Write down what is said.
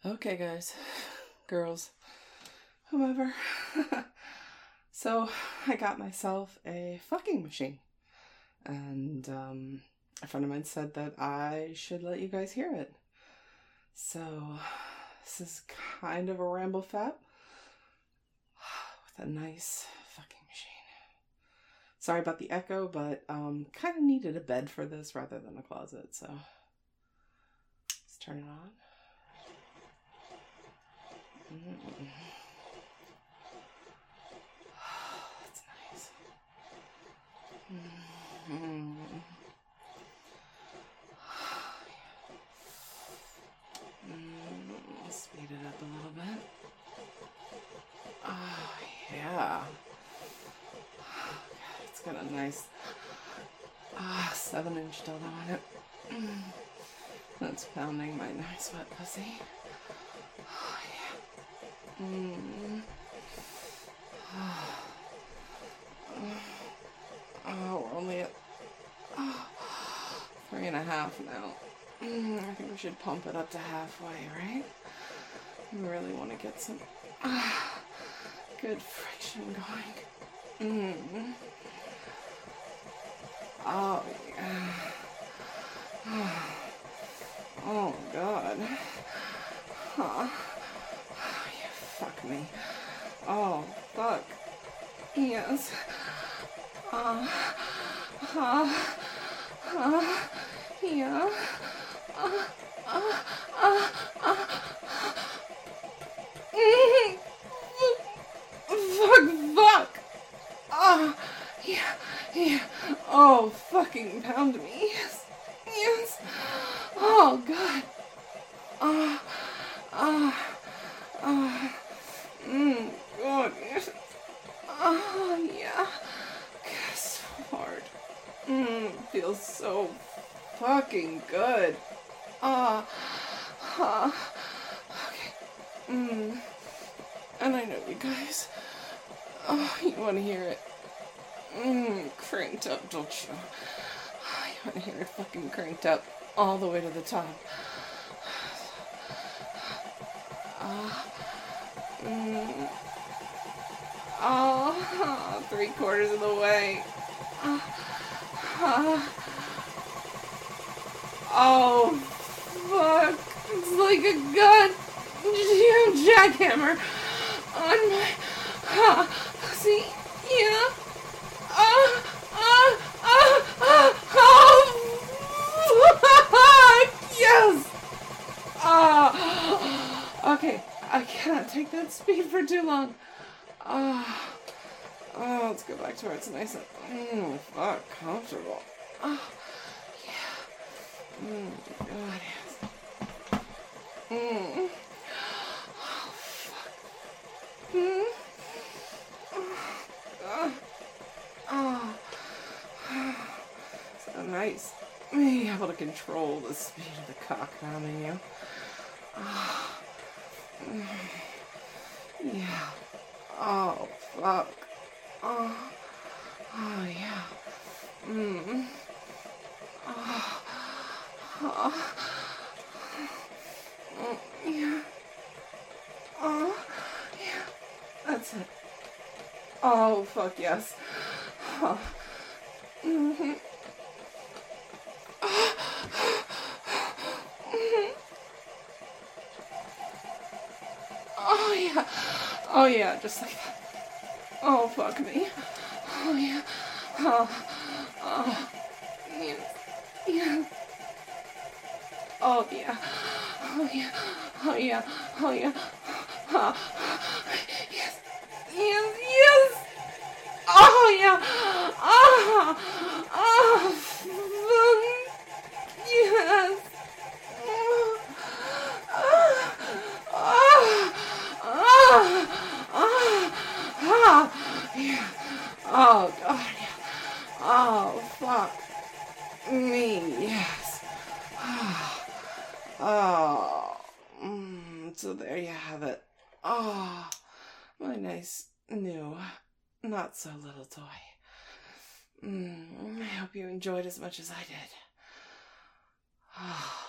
Okay, guys, girls, whomever. So, I got myself a fucking machine. And, a friend of mine said that I should let you guys hear it. So, this is kind of a ramble fap with a nice fucking machine. Sorry about the echo, but, kind of needed a bed for this rather than a closet, so let's turn it on. That's nice. Speed it up a little bit. Oh, yeah. It's got a nice 7-inch dildo on it. That's pounding my nice wet pussy. Oh, yeah. Oh, we're only at 3.5 now. I think we should pump it up to halfway, right? We really want to get some good friction going. Oh, yeah. Oh, God. Huh. You fuck me. Oh, fuck. Yes. Yeah. Fuck. Yeah. Oh, fucking pound me. Yes. Oh, God. God, yes. Oh, yeah. So hard. Feels so fucking good. Okay. And I know you guys. You want to hear it. Cranked up, don't you? You want to hear it fucking cranked up all the way to the top. Oh, 3/4 of the way. Oh, fuck. It's like a goddamn jackhammer on my pussy. Yeah. Oh, yes. Okay. I cannot take that speed for too long. Let's go back to where it's nice and fuck, comfortable. Yeah. God, yes. Oh, fuck. So nice. Being able to control the speed of the cock pounding you. Yeah. Oh, fuck. Oh, yeah. Yeah. Yeah. That's it. Oh, fuck yes. Oh, yeah. Oh, yeah, just like that. Oh, fuck me. Oh, yeah. Yeah. Oh, yeah. Oh, yeah. Oh, yeah. Oh, yeah. Yes. Yes. Oh, yeah. Yes. Yeah. Oh, God, yeah. Oh, fuck me, yes. So there you have it. Oh, my nice new, not so little toy. I hope you enjoyed as much as I did.